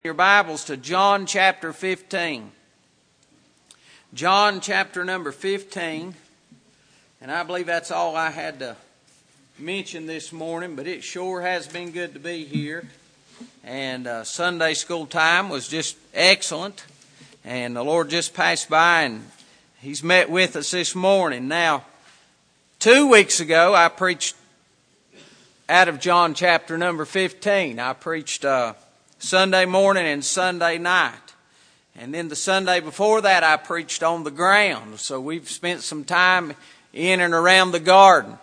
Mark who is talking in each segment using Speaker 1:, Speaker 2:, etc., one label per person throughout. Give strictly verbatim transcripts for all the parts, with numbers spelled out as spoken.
Speaker 1: Your Bibles to John chapter fifteen. John chapter number fifteen. And I believe that's all I had to mention this morning, but it sure has been good to be here. And uh, Sunday school time was just excellent. And the Lord just passed by and He's met with us this morning. Now, two weeks ago I preached out of John chapter number fifteen. I preached Uh, Sunday morning and Sunday night. And then the Sunday before that I preached on the ground. So we've spent some time in and around the garden.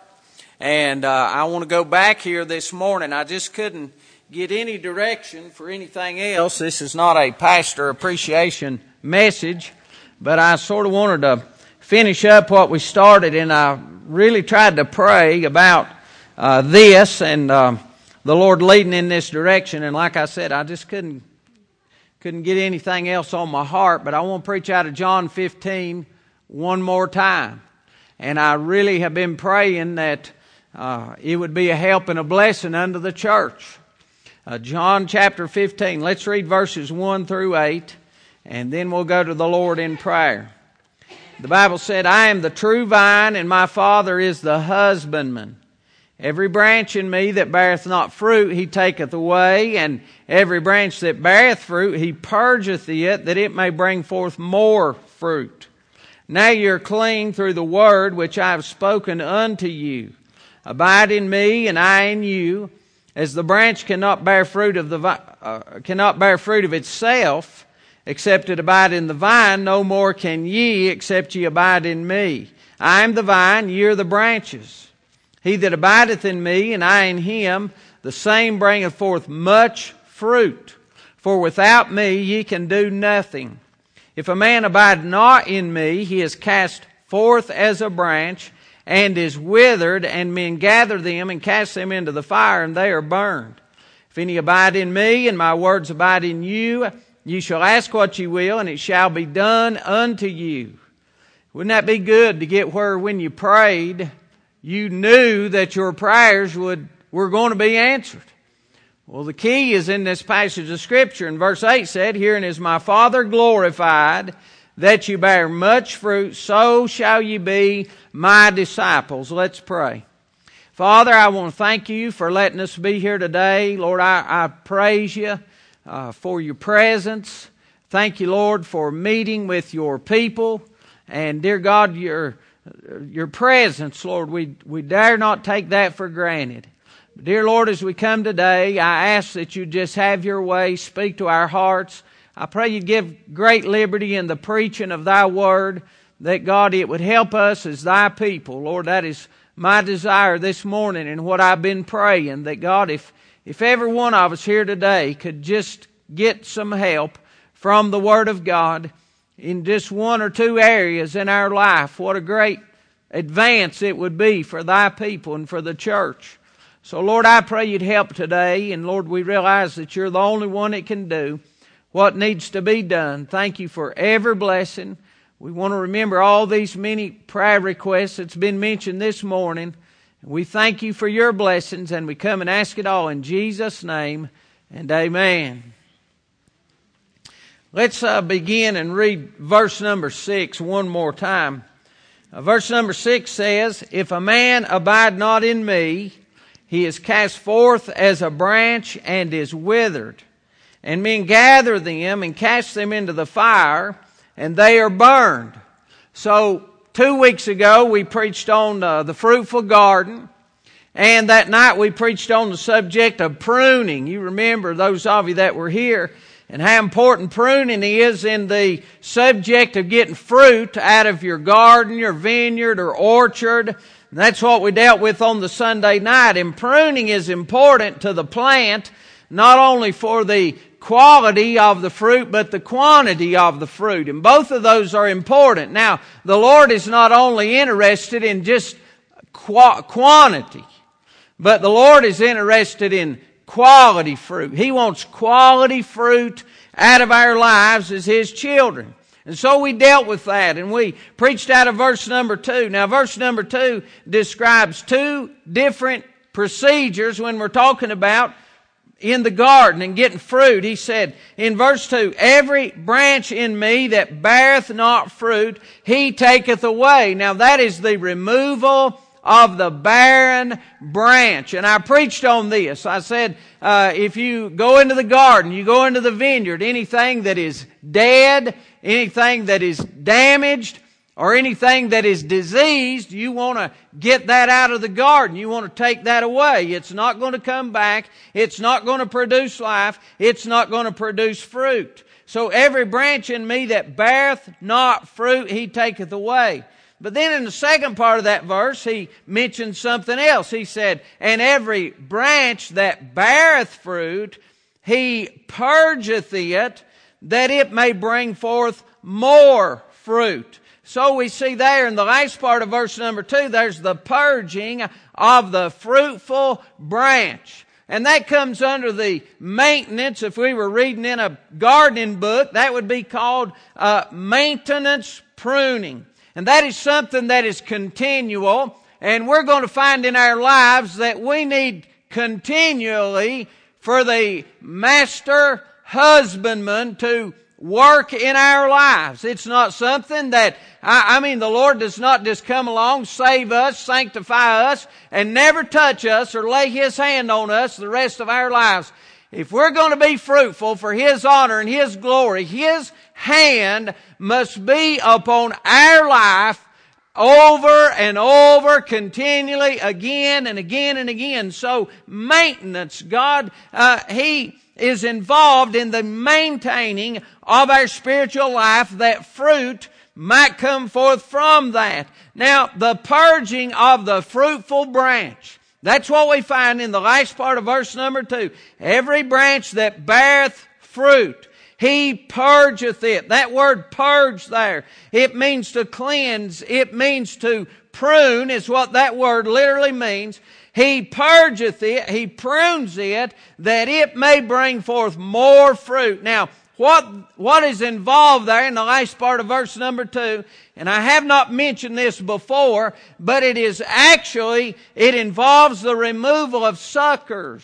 Speaker 1: And uh, I want to go back here this morning. I just couldn't get any direction for anything else. This is not a pastor appreciation message, but I sort of wanted to finish up what we started, and I really tried to pray about uh, this and uh, the Lord leading in this direction. And like I said, I just couldn't couldn't get anything else on my heart. But I want to preach out of John fifteen one more time. And I really have been praying that uh, it would be a help and a blessing unto the church. Uh, John chapter fifteen. Let's read verses one through eight. And then we'll go to the Lord in prayer. The Bible said, I am the true vine, and my Father is the husbandman. Every branch in me that beareth not fruit, He taketh away, and every branch that beareth fruit, He purgeth it, that it may bring forth more fruit. Now you are clean through the word which I have spoken unto you. Abide in me, and I in you. As the branch cannot bear fruit of the uh, cannot bear fruit of itself, except it abide in the vine, no more can ye, except ye abide in me. I am the vine, ye are the branches. He that abideth in me, and I in him, the same bringeth forth much fruit. For without me ye can do nothing. If a man abide not in me, he is cast forth as a branch, and is withered, and men gather them, and cast them into the fire, and they are burned. If any abide in me, and my words abide in you, ye shall ask what ye will, and it shall be done unto you. Wouldn't that be good to get where when you prayed, you knew that your prayers would were going to be answered? Well, the key is in this passage of Scripture. And verse eight said, Herein is my Father glorified, that you bear much fruit, so shall you be my disciples. Let's pray. Father, I want to thank you for letting us be here today. Lord, I, I praise you uh, for your presence. Thank you, Lord, for meeting with your people. And dear God, your Your presence, Lord, we, we dare not take that for granted. Dear Lord, as we come today, I ask that you just have your way, speak to our hearts. I pray you give great liberty in the preaching of thy word, that God, it would help us as thy people. Lord, that is my desire this morning and what I've been praying, that God, if, if every one of us here today could just get some help from the word of God, in just one or two areas in our life, what a great advance it would be for thy people and for the church. So Lord, I pray you'd help today. And Lord, we realize that you're the only one that can do what needs to be done. Thank you for every blessing. We want to remember all these many prayer requests that's been mentioned this morning. We thank you for your blessings, and we come and ask it all in Jesus' name, and amen. Let's uh, begin and read verse number six one more time. Uh, verse number six says, If a man abide not in me, he is cast forth as a branch and is withered. And men gather them and cast them into the fire, and they are burned. So two weeks ago we preached on uh, the fruitful garden. And that night we preached on the subject of pruning. You remember, those of you that were here, and how important pruning is in the subject of getting fruit out of your garden, your vineyard, or orchard. And that's what we dealt with on the Sunday night. And pruning is important to the plant, not only for the quality of the fruit, but the quantity of the fruit. And both of those are important. Now, the Lord is not only interested in just qu- quantity, but the Lord is interested in quality fruit. He wants quality fruit out of our lives as His children. And so we dealt with that, and we preached out of verse number two. Now, verse number two describes two different procedures when we're talking about in the garden and getting fruit, he said in verse two, every branch in me that beareth not fruit, he taketh away. Now that is the removal of the barren branch. And I preached on this. I said, uh, if you go into the garden, you go into the vineyard, anything that is dead, anything that is damaged, or anything that is diseased, you want to get that out of the garden. You want to take that away. It's not going to come back. It's not going to produce life. It's not going to produce fruit. So every branch in me that beareth not fruit, he taketh away. But then in the second part of that verse, he mentioned something else. He said, and every branch that beareth fruit, he purgeth it, that it may bring forth more fruit. So we see there in the last part of verse number two, there's the purging of the fruitful branch. And that comes under the maintenance. If we were reading in a gardening book, that would be called uh, maintenance pruning. And that is something that is continual. And we're going to find in our lives that we need continually for the master husbandman to work in our lives. It's not something that, I, I mean, the Lord does not just come along, save us, sanctify us, and never touch us or lay His hand on us the rest of our lives. If we're going to be fruitful for His honor and His glory, His hand must be upon our life over and over, continually, again and again and again. So maintenance, God, uh, He is involved in the maintaining of our spiritual life, that fruit might come forth from that. Now, the purging of the fruitful branch, that's what we find in the last part of verse number two. Every branch that beareth fruit, he purgeth it. That word purge there, it means to cleanse, it means to prune is what that word literally means. He purgeth it, He prunes it, that it may bring forth more fruit. Now, what, what is involved there in the last part of verse number two, and I have not mentioned this before, but it is actually, it involves the removal of suckers.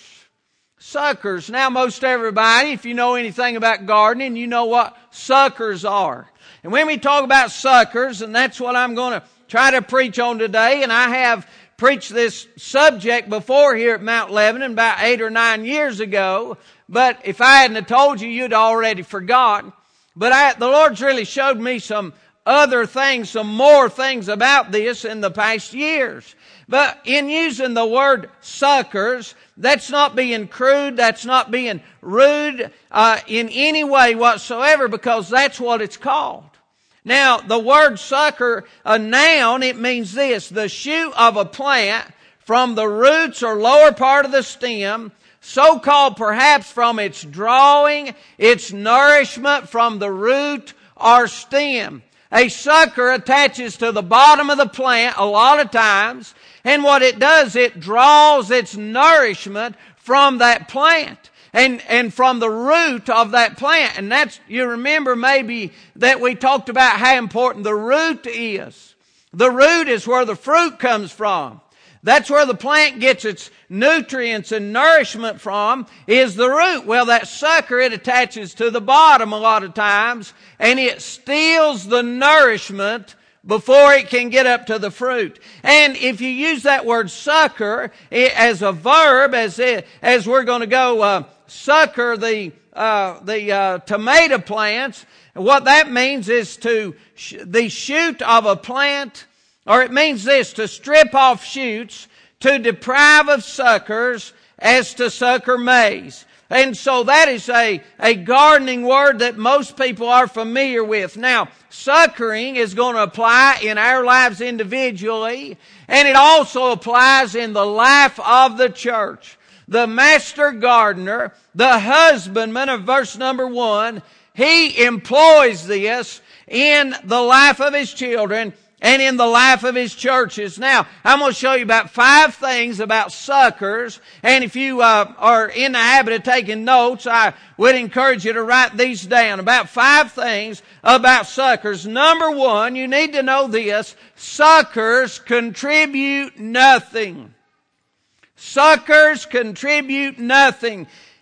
Speaker 1: Suckers. Now, most everybody, if you know anything about gardening, you know what suckers are. And when we talk about suckers, and that's what I'm going to try to preach on today, and I have preached this subject before here at Mount Lebanon about eight or nine years ago, but if I hadn't have told you, you'd already forgotten. But I, the Lord's really showed me some other things, some more things about this in the past years. But in using the word suckers, that's not being crude, that's not being rude uh, in any way whatsoever, because that's what it's called. Now, the word sucker, a noun, it means this: the shoot of a plant from the roots or lower part of the stem, so called perhaps from its drawing, its nourishment from the root or stem. A sucker attaches to the bottom of the plant a lot of times, and what it does, it draws its nourishment from that plant. And, and from the root of that plant. And that's, you remember maybe that we talked about how important the root is. The root is where the fruit comes from. That's where the plant gets its nutrients and nourishment from, is the root. Well, that sucker, it attaches to the bottom a lot of times, and it steals the nourishment before it can get up to the fruit. And if you use that word sucker as a verb, as it, as we're going to go uh, sucker the uh, the uh, tomato plants, what that means is to sh- the shoot of a plant, or it means this: to strip off shoots, to deprive of suckers, as to sucker maize. And so that is a, a gardening word that most people are familiar with. Now, suckering is going to apply in our lives individually, and it also applies in the life of the church. The master gardener, the husbandman of verse number one, he employs this in the life of his children and in the life of his churches. Now, I'm going to show you about five things about suckers. And if you uh, are in the habit of taking notes, I would encourage you to write these down. About five things about suckers. Number one, you need to know this: suckers contribute nothing. Suckers contribute nothing.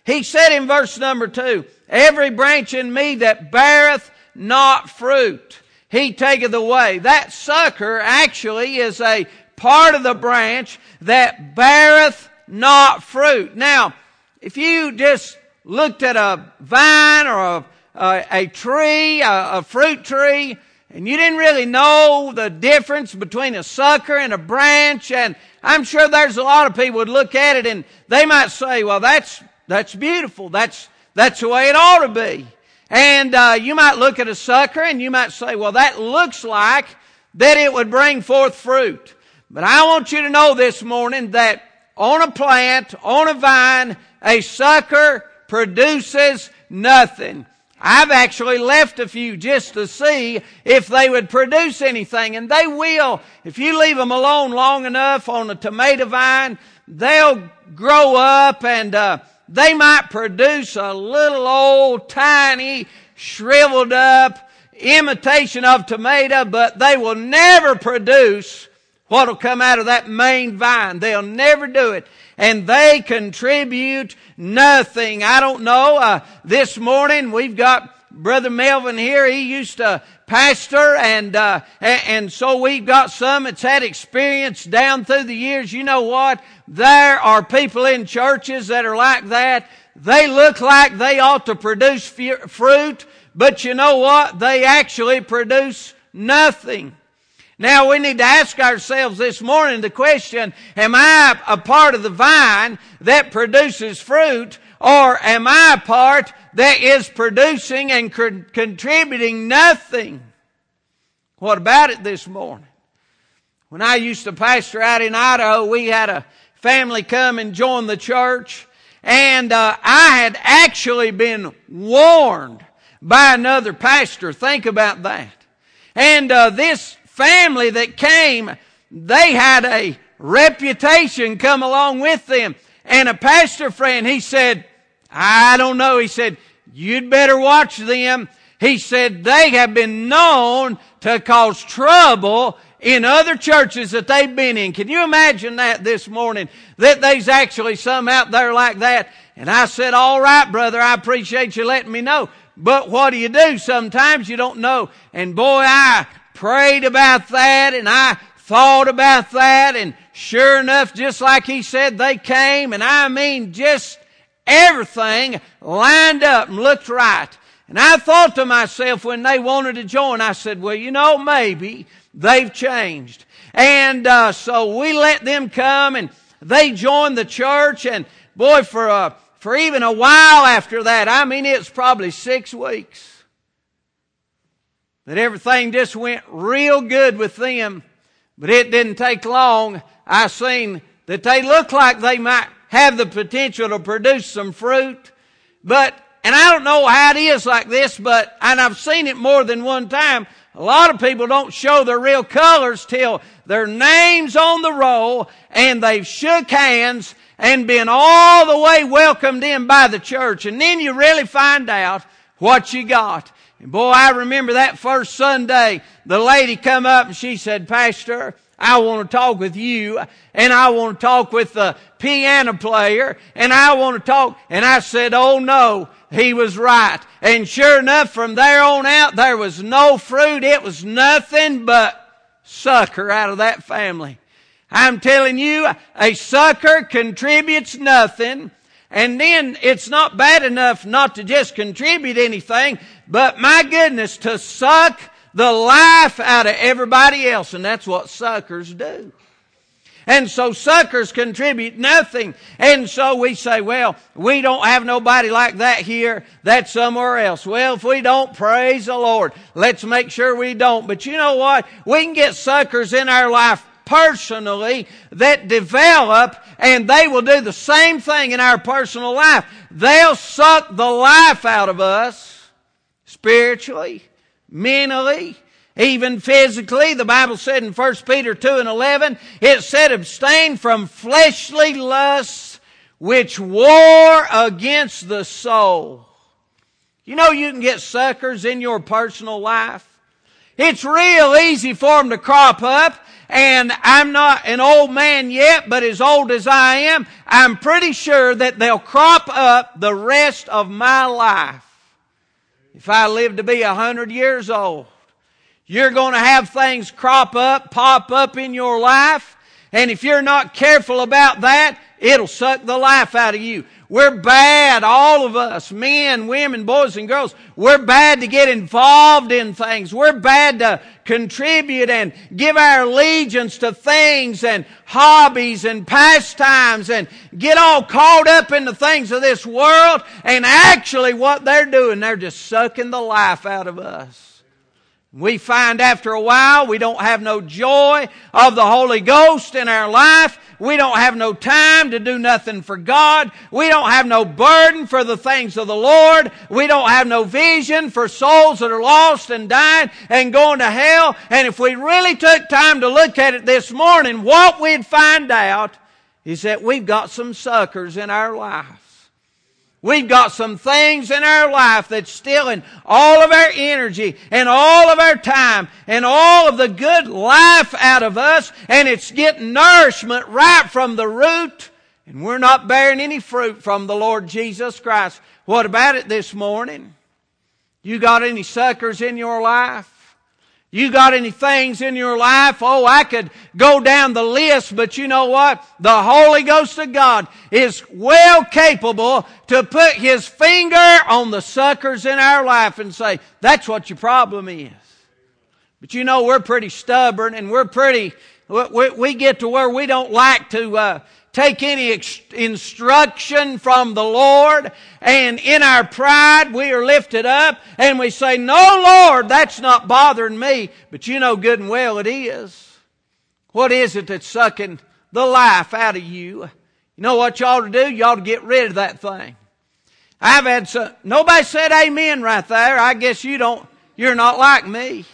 Speaker 1: He said in verse number two, every branch in me that beareth not fruit, He taketh away. That sucker actually is a part of the branch that beareth not fruit. Now, if you just looked at a vine or a, a, a tree, a, a fruit tree, and you didn't really know the difference between a sucker and a branch, and I'm sure there's a lot of people would look at it and they might say, well, that's that's beautiful. That's that's the way it ought to be. And uh, you might look at a sucker and you might say, well, that looks like that it would bring forth fruit. But I want you to know this morning that on a plant, on a vine, a sucker produces nothing. I've actually left a few just to see if they would produce anything. And they will. If you leave them alone long enough on a tomato vine, they'll grow up and uh, they might produce a little old tiny shriveled up imitation of tomato, but they will never produce what will come out of that main vine. They'll never do it. And they contribute nothing. I don't know. Uh, this morning we've got Brother Melvin here. He used to pastor, and, uh, and and so we've got some that's had experience down through the years. You know what? There are people in churches that are like that. They look like they ought to produce fruit, but you know what? They actually produce nothing. Now we need to ask ourselves this morning the question, am I a part of the vine that produces fruit, or am I a part that is producing and co- contributing nothing? What about it this morning? When I used to pastor out in Idaho, we had a family come and join the church, and uh, I had actually been warned by another pastor. Think about that. And uh, this family that came, they had a reputation come along with them. And a pastor friend, he said, I don't know, he said, you'd better watch them. He said, they have been known to cause trouble in other churches that they've been in. Can you imagine that this morning? That there's actually some out there like that. And I said, all right, brother, I appreciate you letting me know. But what do you do? Sometimes you don't know. And boy, I prayed about that, and I thought about that, and sure enough, just like he said, they came, and I mean, just everything lined up and looked right. And I thought to myself when they wanted to join, I said, well, you know, maybe they've changed. And uh, so we let them come, and they joined the church, and boy, for uh, for even a while after that, I mean, it's probably six weeks. That everything just went real good with them. But it didn't take long. I seen that they looked like they might have the potential to produce some fruit. But, and I don't know how it is like this, but, and I've seen it more than one time, a lot of people don't show their real colors till their name's on the roll and they've shook hands and been all the way welcomed in by the church. And then you really find out what you got. And boy, I remember that first Sunday, the lady come up and she said, Pastor, I want to talk with you, and I want to talk with the piano player, and I want to talk. And I said, oh no, he was right. And sure enough, from there on out, there was no fruit. It was nothing but sucker out of that family. I'm telling you, a sucker contributes nothing. And then it's not bad enough not to just contribute anything, but my goodness, to suck the life out of everybody else. And that's what suckers do. And so suckers contribute nothing. And so we say, well, we don't have nobody like that here. That's somewhere else. Well, if we don't, praise the Lord. Let's make sure we don't. But you know what? We can get suckers in our life personally that develop, and they will do the same thing in our personal life. They'll suck the life out of us spiritually, mentally, even physically. The Bible said in First Peter two and eleven, it said, abstain from fleshly lusts which war against the soul. You know you can get suckers in your personal life. It's real easy for them to crop up. And I'm not an old man yet, but as old as I am, I'm pretty sure that they'll crop up the rest of my life. If I live to be a hundred years old, you're going to have things crop up, pop up in your life. And if you're not careful about that, it'll suck the life out of you. We're bad, all of us, men, women, boys and girls. We're bad to get involved in things. We're bad to contribute and give our allegiance to things and hobbies and pastimes and get all caught up in the things of this world. And actually what they're doing, they're just sucking the life out of us. We find after a while we don't have no joy of the Holy Ghost in our life. We don't have no time to do nothing for God. We don't have no burden for the things of the Lord. We don't have no vision for souls that are lost and dying and going to hell. And if we really took time to look at it this morning, what we'd find out is that we've got some suckers in our life. We've got some things in our life that's stealing all of our energy and all of our time and all of the good life out of us, and it's getting nourishment right from the root, and we're not bearing any fruit from the Lord Jesus Christ. What about it this morning? You got any suckers in your life? You got any things in your life? Oh, I could go down the list, but you know what? The Holy Ghost of God is well capable to put His finger on the suckers in our life and say, that's what your problem is. But you know, we're pretty stubborn and we're pretty, we, we get to where we don't like to uh, take any ex- instruction from the Lord. And in our pride, we are lifted up and we say, no, Lord, that's not bothering me. But you know good and well it is. What is it that's sucking the life out of you? You know what you ought to do? You ought to get rid of that thing. I've had some, nobody said amen right there. I guess you don't, you're not like me.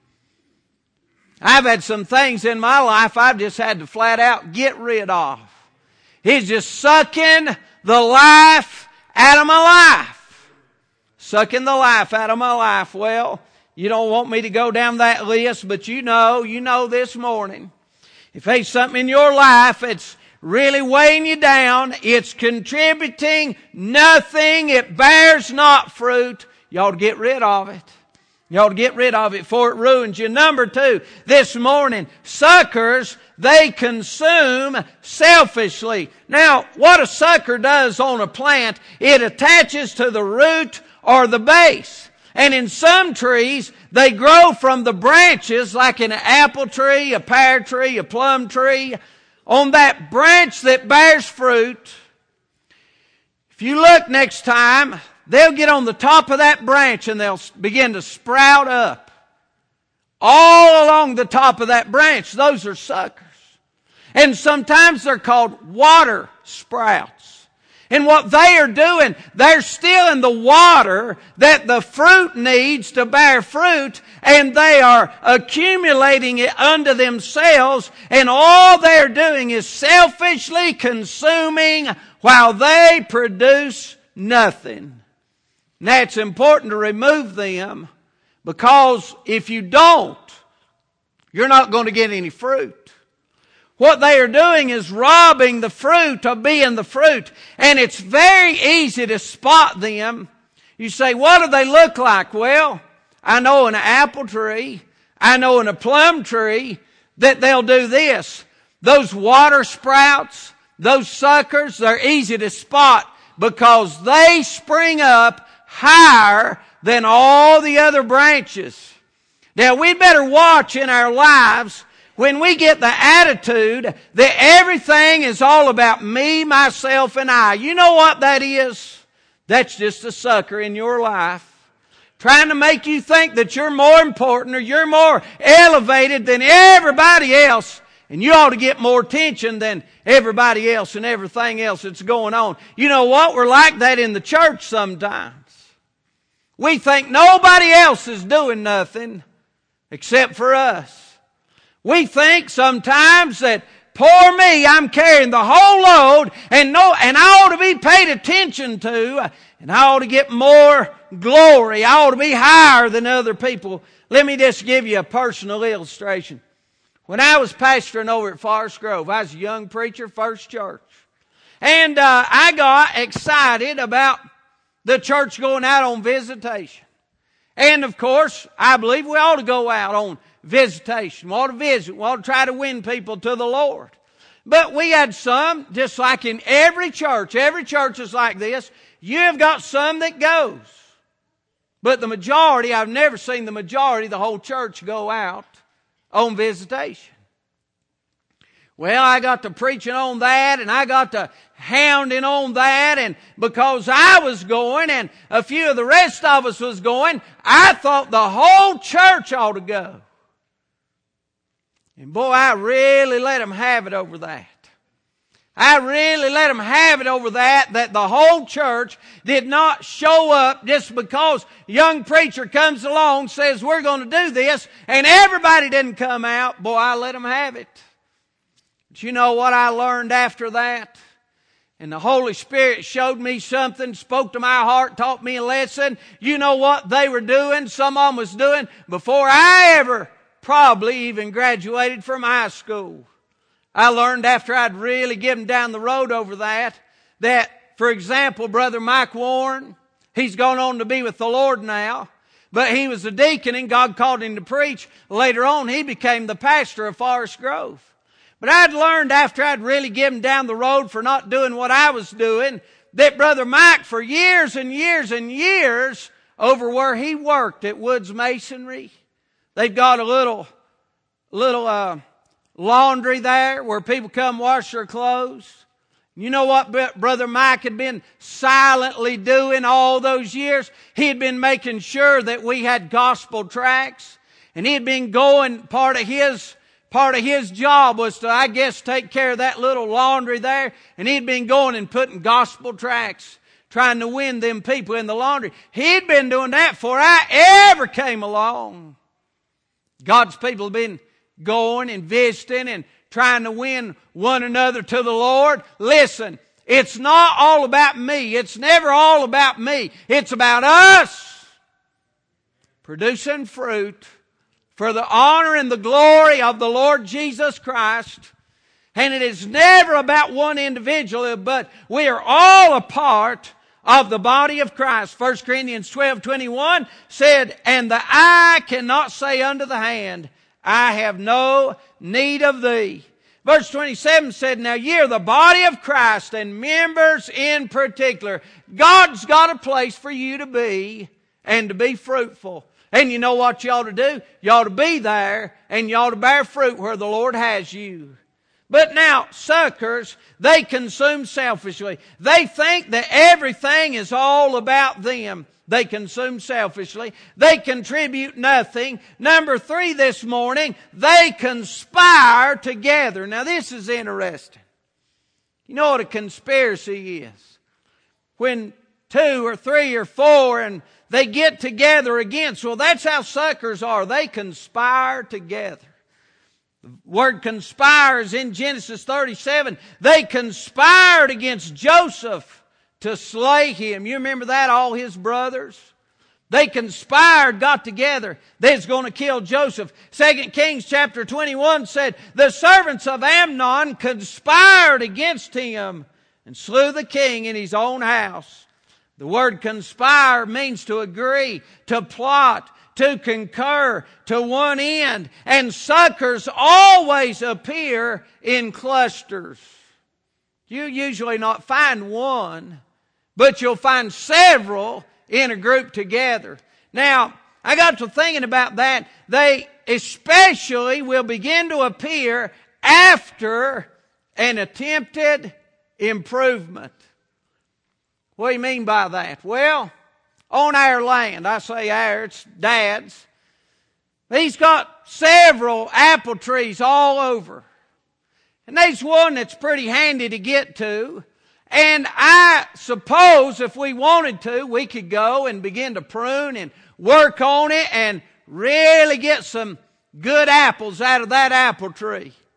Speaker 1: I've had some things in my life I've just had to flat out get rid of. He's just sucking the life out of my life. Sucking the life out of my life. Well, you don't want me to go down that list, but you know, you know this morning. If there's something in your life that's really weighing you down, it's contributing nothing, it bears not fruit, you ought to get rid of it. You ought to get rid of it before it ruins you. Number two, this morning, suckers, they consume selfishly. Now, what a sucker does on a plant, it attaches to the root or the base. And in some trees, they grow from the branches, like in an apple tree, a pear tree, a plum tree. On that branch that bears fruit, if you look next time, they'll get on the top of that branch and they'll begin to sprout up. All along the top of that branch, those are suckers. And sometimes they're called water sprouts. And what they are doing, they're stealing the water that the fruit needs to bear fruit, and they are accumulating it unto themselves, and all they're doing is selfishly consuming while they produce nothing. Now, it's important to remove them, because if you don't, you're not going to get any fruit. What they are doing is robbing the fruit of being the fruit. And it's very easy to spot them. You say, what do they look like? Well, I know in an apple tree, I know in a plum tree, that they'll do this. Those water sprouts, those suckers, they're easy to spot because they spring up higher than all the other branches. Now, we better watch in our lives when we get the attitude that everything is all about me, myself, and I. You know what that is? That's just a sucker in your life, trying to make you think that you're more important or you're more elevated than everybody else, and you ought to get more attention than everybody else and everything else that's going on. You know what? We're like that in the church sometimes. We think nobody else is doing nothing except for us. We think sometimes that, poor me, I'm carrying the whole load and no, and I ought to be paid attention to. And I ought to get more glory. I ought to be higher than other people. Let me just give you a personal illustration. When I was pastoring over at Forest Grove, I was a young preacher, first church. And uh, I got excited about the church going out on visitation. And of course, I believe we ought to go out on visitation. We ought to visit. We ought to try to win people to the Lord. But we had some, just like in every church, every church is like this. You have got some that goes. But the majority, I've never seen the majority of the whole church go out on visitation. Well, I got to preaching on that, and I got to hounding on that, and because I was going and a few of the rest of us was going, I thought the whole church ought to go. And boy, I really let them have it over that. I really let them have it over that, that the whole church did not show up just because a young preacher comes along, says we're going to do this, and everybody didn't come out. Boy, I let them have it. But you know what I learned after that? And the Holy Spirit showed me something, spoke to my heart, taught me a lesson. You know what they were doing, some of them was doing, before I ever probably even graduated from high school. I learned after I'd really given down the road over that, that, for example, Brother Mike Warren, he's gone on to be with the Lord now, but he was a deacon and God called him to preach. Later on, he became the pastor of Forest Grove. But I'd learned after I'd really given down the road for not doing what I was doing, that Brother Mike, for years and years and years, over where he worked at Woods Masonry, they've got a little, little, uh, laundry there where people come wash their clothes. You know what Brother Mike had been silently doing all those years? He had been making sure that we had gospel tracts. And he had been going, part of his, part of his job was to, I guess, take care of that little laundry there. And he'd been going and putting gospel tracts, trying to win them people in the laundry. He'd been doing that before I ever came along. God's people have been going and visiting and trying to win one another to the Lord. Listen, it's not all about me. It's never all about me. It's about us producing fruit for the honor and the glory of the Lord Jesus Christ. And it is never about one individual, but we are all a part of the body of Christ. First Corinthians twelve twenty-one said, and the eye cannot say unto the hand, I have no need of thee. Verse twenty-seven said, now ye are the body of Christ and members in particular. God's got a place for you to be and to be fruitful. And you know what you ought to do? You ought to be there and you ought to bear fruit where the Lord has you. But now, suckers, they consume selfishly. They think that everything is all about them. They consume selfishly. They contribute nothing. Number three this morning, they conspire together. Now this is interesting. You know what a conspiracy is? When two or three or four and they get together against, well, that's how suckers are. They conspire together. The word conspire is in Genesis thirty-seven. They conspired against Joseph to slay him. You remember that? All his brothers. They conspired, got together. They was going to kill Joseph. Second Kings chapter twenty-one said, the servants of Amnon conspired against him and slew the king in his own house. The word conspire means to agree, to plot, to concur, to one end. And suckers always appear in clusters. You usually not find one, but you'll find several in a group together. Now, I got to thinking about that. They especially will begin to appear after an attempted improvement. What do you mean by that? Well, on our land, I say our, it's Dad's. He's got several apple trees all over. And there's one that's pretty handy to get to. And I suppose if we wanted to, we could go and begin to prune and work on it and really get some good apples out of that apple tree.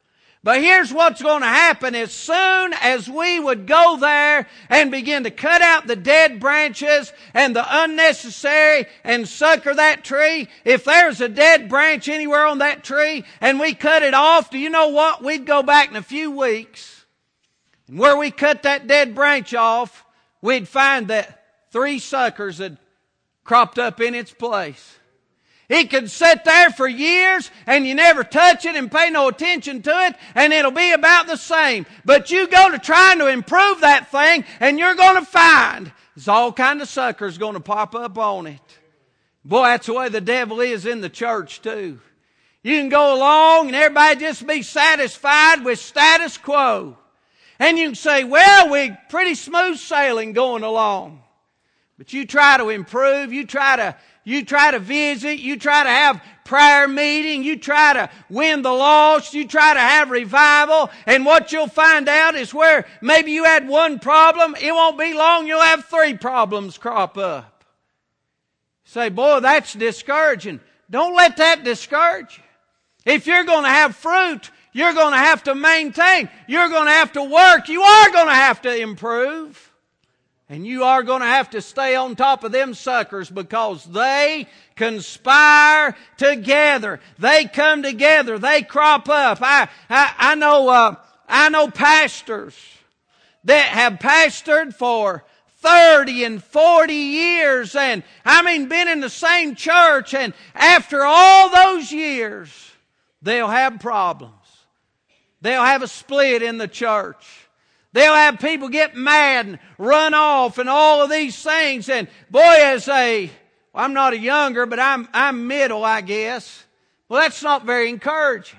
Speaker 2: But here's what's going to happen. As soon as we would go there and begin to cut out the dead branches and the unnecessary and sucker that tree, if there's a dead branch anywhere on that tree and we cut it off, do you know what? We'd go back in a few weeks, and where we cut that dead branch off, we'd find that three suckers had cropped up in its place. It could sit there for years and you never touch it and pay no attention to it, and it'll be about the same. But you go to trying to improve that thing and you're going to find there's all kind of suckers going to pop up on it. Boy, that's the way the devil is in the church too. You can go along and everybody just be satisfied with status quo. And you can say, well, we're pretty smooth sailing going along. But you try to improve, you try to You try to visit, you try to have prayer meeting, you try to win the lost, you try to have revival, and what you'll find out is where maybe you had one problem, it won't be long you'll have three problems crop up. Say, boy, that's discouraging. Don't let that discourage you. If you're going to have fruit, you're going to have to maintain. You're going to have to work. You are going to have to improve. And you are going to have to stay on top of them suckers, because they conspire together. They come together. They crop up. I I, I know uh, I know pastors that have pastored for thirty and forty years, and I mean been in the same church, and after all those years, they'll have problems. They'll have a split in the church. They'll have people get mad and run off and all of these things. And boy, as a, well, I'm not a younger, but I'm, I'm middle, I guess. Well, that's not very encouraging.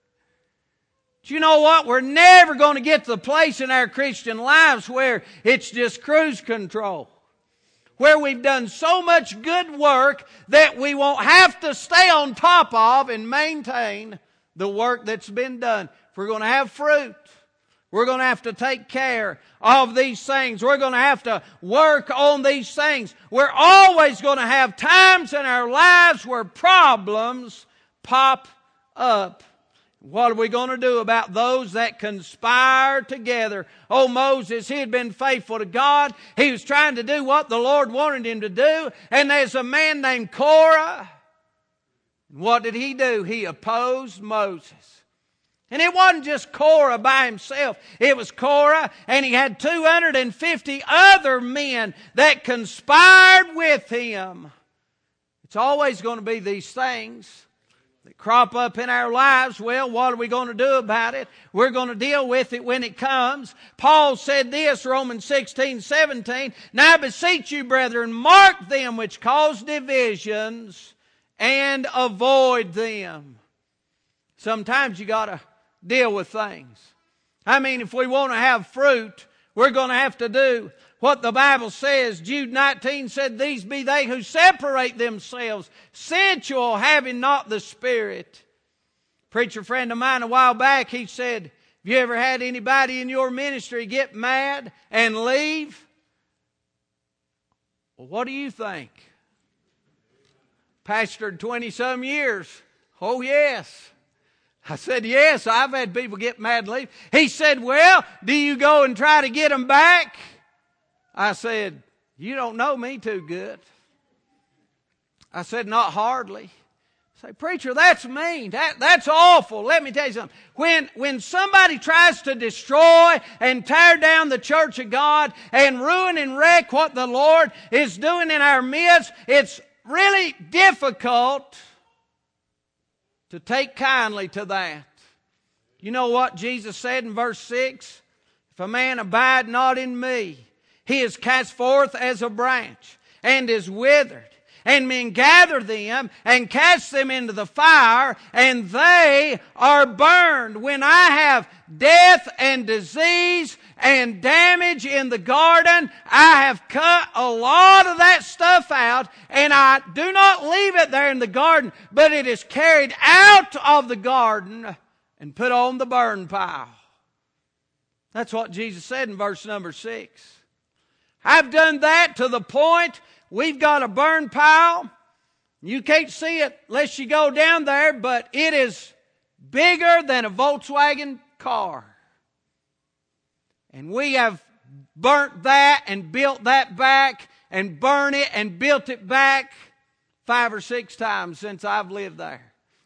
Speaker 2: But you know what? We're never going to get to the place in our Christian lives where it's just cruise control. Where we've done so much good work that we won't have to stay on top of and maintain the work that's been done. If we're going to have fruit, we're going to have to take care of these things. We're going to have to work on these things. We're always going to have times in our lives where problems pop up. What are we going to do about those that conspire together? Oh, Moses, he had been faithful to God. He was trying to do what the Lord wanted him to do. And there's a man named Korah. What did he do? He opposed Moses. And it wasn't just Korah by himself. It was Korah, and he had two hundred fifty other men that conspired with him. It's always going to be these things that crop up in our lives. Well, what are we going to do about it? We're going to deal with it when it comes. Paul said this, Romans sixteen, seventeen, "Now I beseech you, brethren, mark them which cause divisions, and avoid them." Sometimes you got to deal with things. I mean, if we want to have fruit, we're going to have to do what the Bible says. Jude nineteen said, "These be they who separate themselves, sensual, having not the Spirit." Preacher friend of mine a while back, he said, "Have you ever had anybody in your ministry get mad and leave?" Well, what do you think? Pastored twenty-some years. Oh, yes. I said, yes, I've had people get mad and leave. He said, well, do you go and try to get them back? I said, you don't know me too good. I said, not hardly. I say, preacher, that's mean. That, that's awful. Let me tell you something. When, when somebody tries to destroy and tear down the church of God and ruin and wreck what the Lord is doing in our midst, it's really difficult to take kindly to that. You know what Jesus said in verse six? "If a man abide not in me, he is cast forth as a branch and is withered. And men gather them and cast them into the fire, and they are burned." When I have death and disease and damage in the garden, I have cut a lot of that stuff out, and I do not leave it there in the garden, but it is carried out of the garden and put on the burn pile. That's what Jesus said in verse number six. I've done that to the point we've got a burn pile. You can't see it unless you go down there, but it is bigger than a Volkswagen car. And we have burnt that and built that back and burned it and built it back five or six times since I've lived there.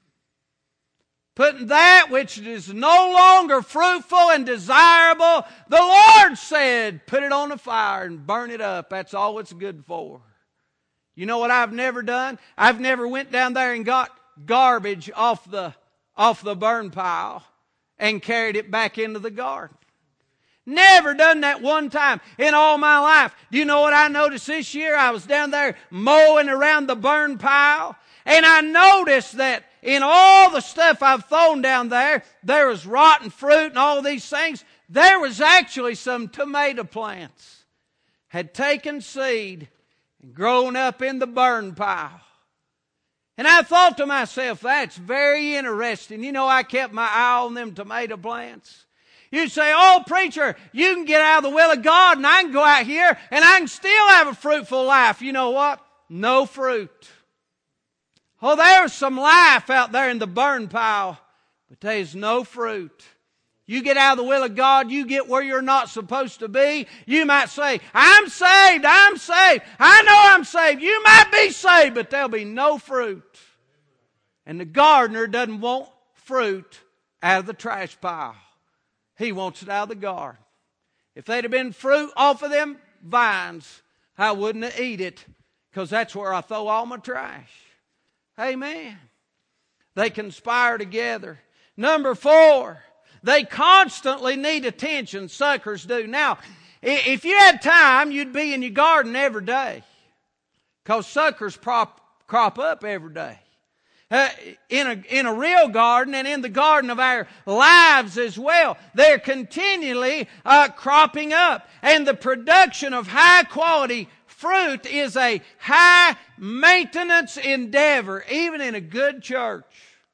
Speaker 2: Putting that which is no longer fruitful and desirable, the Lord said, put it on the fire and burn it up. That's all it's good for. You know what I've never done? I've never went down there and got garbage off the, off the burn pile and carried it back into the garden. Never done that one time in all my life. Do you know what I noticed this year? I was down there mowing around the burn pile, and I noticed that in all the stuff I've thrown down there, there was rotten fruit and all these things. There was actually some tomato plants had taken seed and grown up in the burn pile. And I thought to myself, that's very interesting. You know, I kept my eye on them tomato plants. You say, oh, preacher, you can get out of the will of God and I can go out here and I can still have a fruitful life. You know what? No fruit. Oh, there's some life out there in the burn pile, but there's no fruit. You get out of the will of God, you get where you're not supposed to be. You might say, I'm saved, I'm saved. I know I'm saved. You might be saved, but there'll be no fruit. And the gardener doesn't want fruit out of the trash pile. He wants it out of the garden. If they'd have been fruit off of them vines, I wouldn't have eat it, because that's where I throw all my trash. Amen. They conspire together. Number four, they constantly need attention. Suckers do. Now, if you had time, you'd be in your garden every day, because suckers prop, crop up every day. Uh, in a, in a real garden and in the garden of our lives as well, they're continually uh, cropping up. And the production of high quality fruit is a high maintenance endeavor, even in a good church.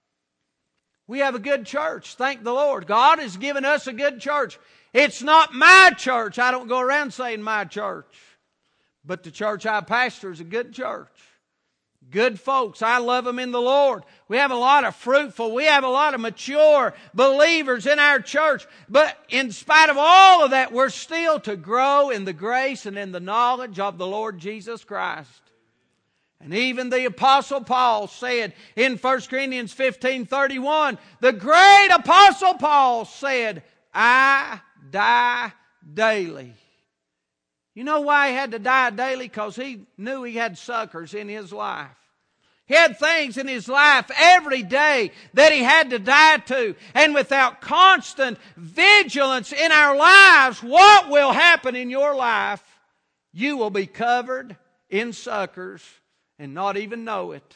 Speaker 2: We have a good church. Thank the Lord. God has given us a good church. It's not my church. I don't go around saying my church. But the church I pastor is a good church. Good folks. I love them in the Lord. We have a lot of fruitful, we have a lot of mature believers in our church. But in spite of all of that, we're still to grow in the grace and in the knowledge of the Lord Jesus Christ. And even the Apostle Paul said in First Corinthians fifteen thirty-one, the great Apostle Paul said, I die daily. You know why he had to die daily? Because he knew he had suckers in his life. He had things in his life every day that he had to die to. And without constant vigilance in our lives, what will happen in your life? You will be covered in suckers and not even know it.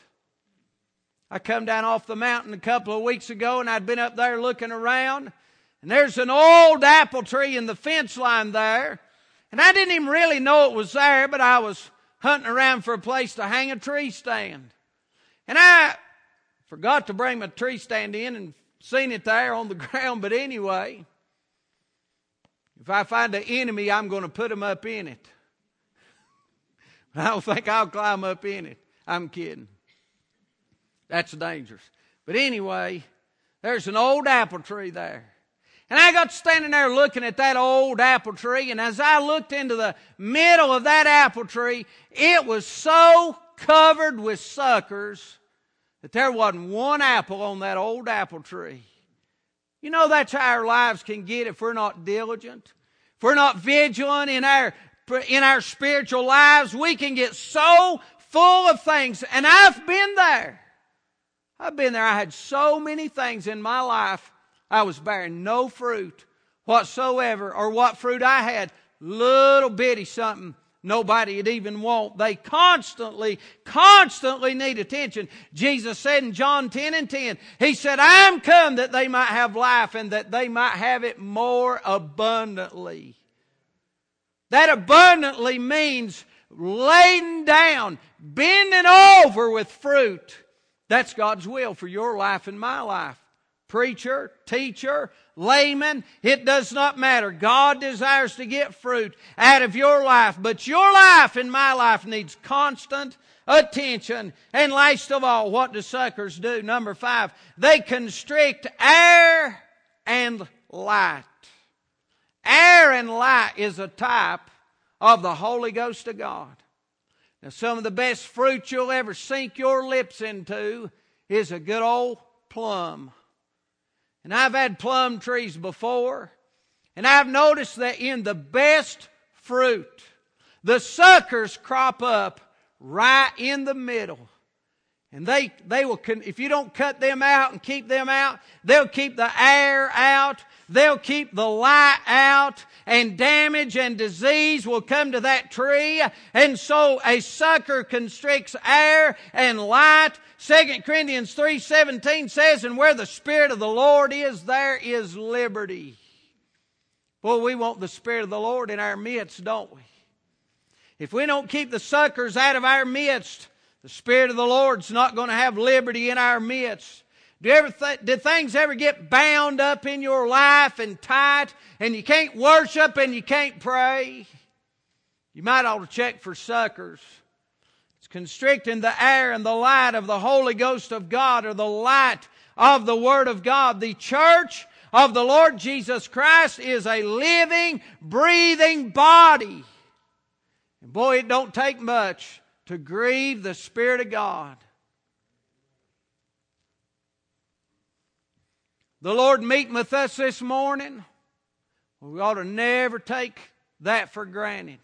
Speaker 2: I come down off the mountain a couple of weeks ago, and I'd been up there looking around, and there's an old apple tree in the fence line there. And I didn't even really know it was there, but I was hunting around for a place to hang a tree stand. And I forgot to bring my tree stand in and seen it there on the ground. But anyway, if I find an enemy, I'm going to put them up in it. I don't think I'll climb up in it. I'm kidding. That's dangerous. But anyway, there's an old apple tree there. And I got standing there looking at that old apple tree, and as I looked into the middle of that apple tree, it was so covered with suckers that there wasn't one apple on that old apple tree. You know, that's how our lives can get if we're not diligent. If we're not vigilant in our, in our spiritual lives, we can get so full of things. And I've been there. I've been there. I had so many things in my life. I was bearing no fruit whatsoever, or what fruit I had, little bitty something nobody would even want. They constantly, constantly need attention. Jesus said in John ten and ten, He said, I'm come that they might have life and that they might have it more abundantly. That abundantly means laden down, bending over with fruit. That's God's will for your life and my life. Preacher, teacher, layman, it does not matter. God desires to get fruit out of your life. But your life and my life needs constant attention. And last of all, what do suckers do? Number five, they constrict air and light. Air and light is a type of the Holy Ghost of God. Now, some of the best fruit you'll ever sink your lips into is a good old plum. And I've had plum trees before, and I've noticed that in the best fruit, the suckers crop up right in the middle. And they, they will, if you don't cut them out and keep them out, they'll keep the air out, they'll keep the light out, and damage and disease will come to that tree. And so a sucker constricts air and light. Second Corinthians three seventeen says, and where the Spirit of the Lord is, there is liberty. Boy, we want the Spirit of the Lord in our midst, don't we? If we don't keep the suckers out of our midst, the Spirit of the Lord's not going to have liberty in our midst. Do you ever th- did things ever get bound up in your life and tight, and you can't worship and you can't pray? You might ought to check for suckers. It's constricting the air and the light of the Holy Ghost of God, or the light of the Word of God. The church of the Lord Jesus Christ is a living, breathing body. And boy, it don't take much to grieve the Spirit of God. The Lord meeting with us this morning, we ought to never take that for granted.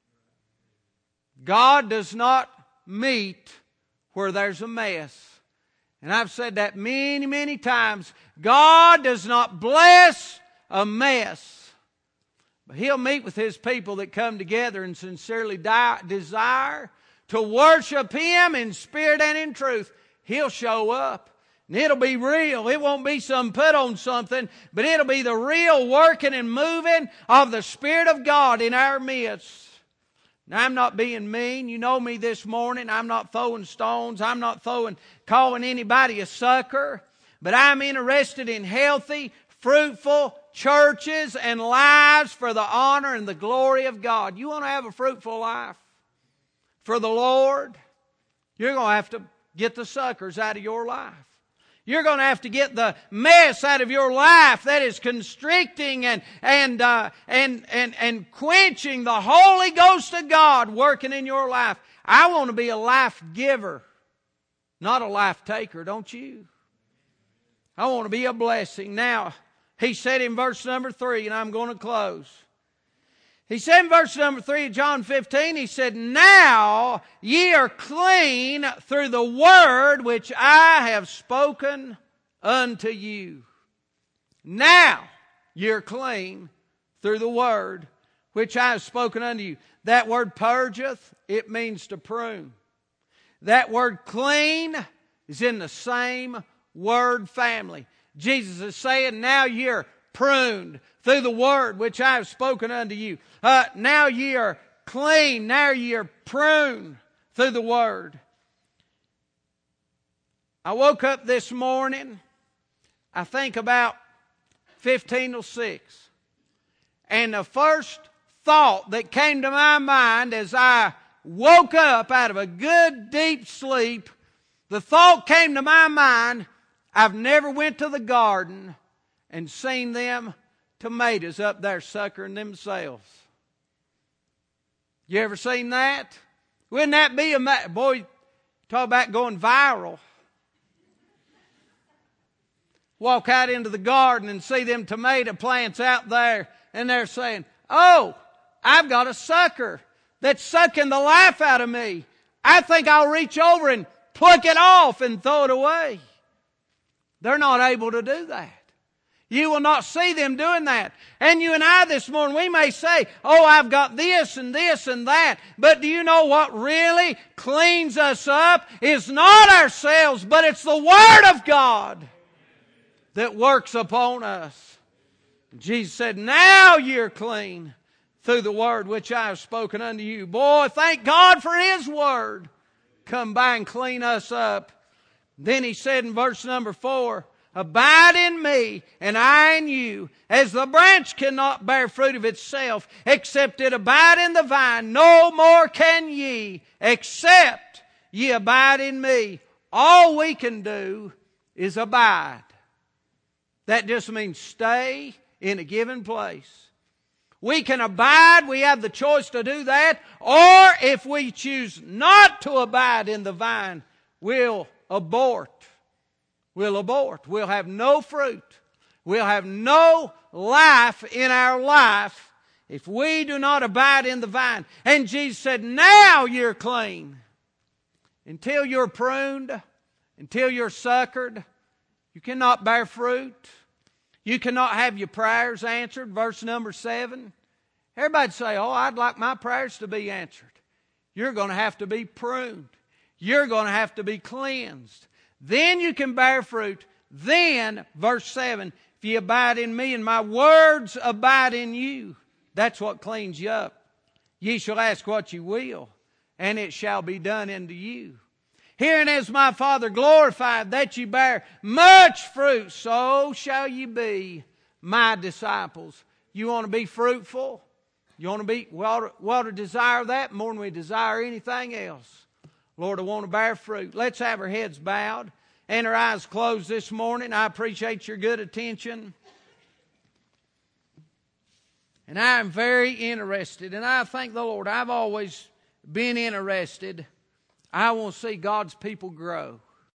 Speaker 2: God does not meet where there's a mess. And I've said that many, many times. God does not bless a mess. But He'll meet with His people that come together and sincerely die, desire to worship Him in spirit and in truth. He'll show up. And it'll be real. It won't be some put on something, but it'll be the real working and moving of the Spirit of God in our midst. Now, I'm not being mean. You know me this morning. I'm not throwing stones. I'm not throwing, calling anybody a sucker. But I'm interested in healthy, fruitful churches and lives for the honor and the glory of God. You want to have a fruitful life for the Lord? You're going to have to get the suckers out of your life. You're going to have to get the mess out of your life that is constricting and and uh, and and and quenching the Holy Ghost of God working in your life. I want to be a life giver, not a life taker, don't you? I want to be a blessing. Now, he said in verse number three, and I'm going to close. He said in verse number three of John fifteen, he said, now ye are clean through the word which I have spoken unto you. Now you're clean through the word which I have spoken unto you. That word purgeth, it means to prune. That word clean is in the same word family. Jesus is saying, now you're pruned through the word which I have spoken unto you. Uh, now ye are clean. Now ye are pruned through the word. I woke up this morning, I think about fifteen to six. And the first thought that came to my mind as I woke up out of a good deep sleep, the thought came to my mind, I've never went to the garden and seen them tomatoes up there suckering themselves. You ever seen that? Wouldn't that be a ma- boy? Talk about going viral. Walk out into the garden and see them tomato plants out there, and they're saying, "Oh, I've got a sucker that's sucking the life out of me. I think I'll reach over and pluck it off and throw it away." They're not able to do that. You will not see them doing that. And you and I this morning, we may say, oh, I've got this and this and that. But do you know what really cleans us up is not ourselves, but it's the Word of God that works upon us. Jesus said, now you're clean through the Word which I have spoken unto you. Boy, thank God for His Word. Come by and clean us up. Then He said in verse number four, abide in me, and I in you. As the branch cannot bear fruit of itself, except it abide in the vine, no more can ye, except ye abide in me. All we can do is abide. That just means stay in a given place. We can abide, we have the choice to do that, or if we choose not to abide in the vine, we'll abort. We'll abort. We'll have no fruit. We'll have no life in our life if we do not abide in the vine. And Jesus said, now you're clean. Until you're pruned, until you're succored, you cannot bear fruit. You cannot have your prayers answered. Verse number seven. Everybody say, oh, I'd like my prayers to be answered. You're going to have to be pruned. You're going to have to be cleansed. Then you can bear fruit. Then, verse seven, if you abide in me and my words abide in you, that's what cleans you up. Ye shall ask what you will, and it shall be done unto you. Herein is my Father glorified, that ye bear much fruit, so shall ye be my disciples. You want to be fruitful? You want to be, we ought to, we ought to desire that more than we desire anything else. Lord, I want to bear fruit. Let's have our heads bowed and our eyes closed this morning. I appreciate your good attention. And I am very interested, and I thank the Lord, I've always been interested. I want to see God's people grow.